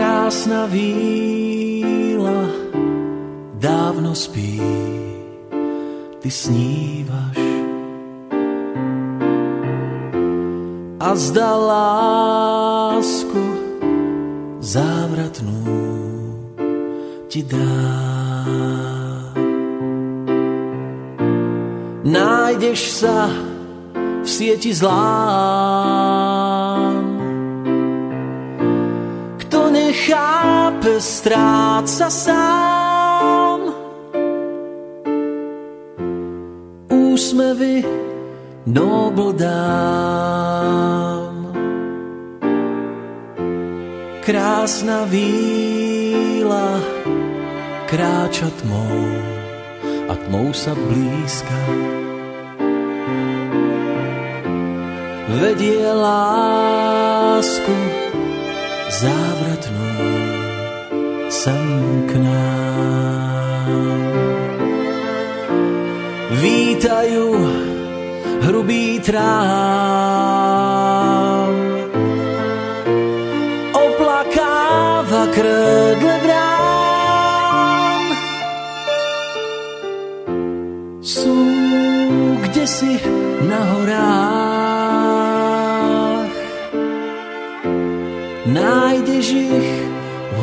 Krásna víla dávno spí, ty snívaš a zdá lásku závratnú ti dá. Nájdeš sa v sieti zlám, kto nechápe, stráca sám. Úsmevy nobl dám, krásna víla kráča tmou a tmou sa blízka. Vedie lásku závratnú sem k nám. Vítajú hrubý trám, oplakáva krdle vrán. Sú kdesi na horách, nájdeš ich v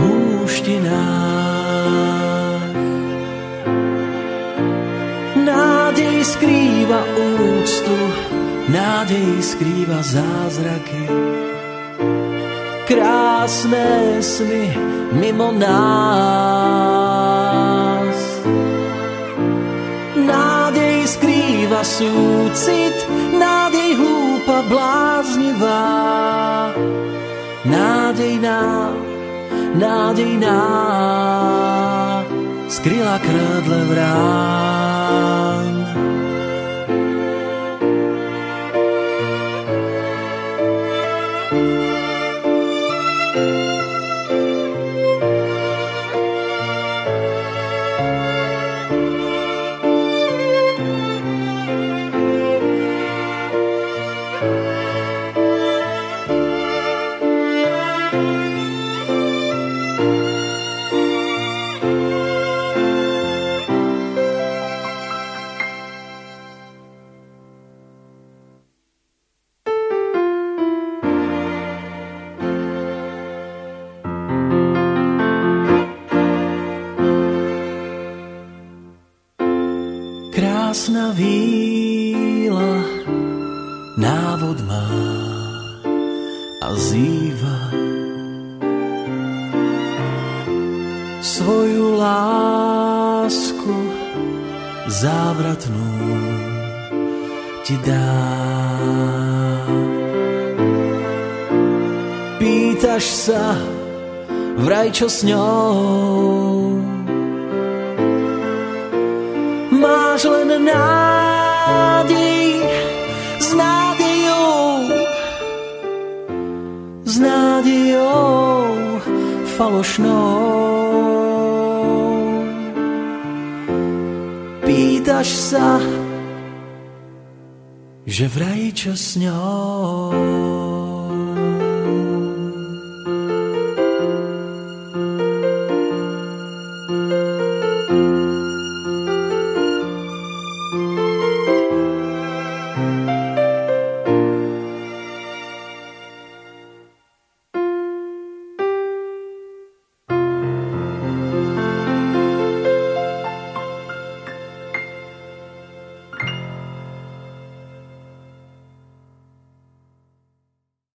húštinách. Nádej skrýva úctu, nádej skrýva zázraky. Krásne sny mimo nás. Nádej skrýva súcit, nádej hlúpa bláznivá. Nádejná skryla kradle vrán. Krásna víla návod má a zýva svoju lásku závratnú ti dá. Pýtaš sa vraj, čo s ňou, máš len nádej, s nádejou falošnou. Pýtaš sa, že vraj čo s ňou.